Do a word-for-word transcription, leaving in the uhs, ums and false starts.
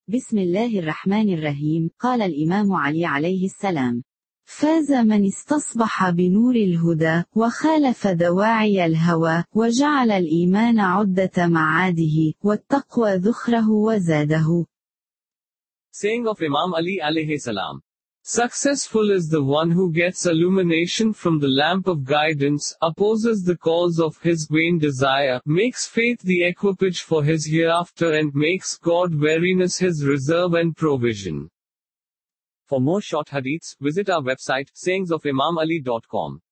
بسم الله الرحمن الرحيم. قال الإمام علي عليه السلام: فاز من استصبح بنور الهدى، وخالف دواعي الهوى، وجعل الإيمان عدة معاده، والتقوى ذخره وزاده. Saying of Imam Ali alayhi salam. Successful is the one who gets illumination from the lamp of guidance, opposes the cause of his vain desire, makes faith the equipage for his hereafter, and makes God-weariness his reserve and provision. For more short hadiths, visit our website sayings of imam ali dot com.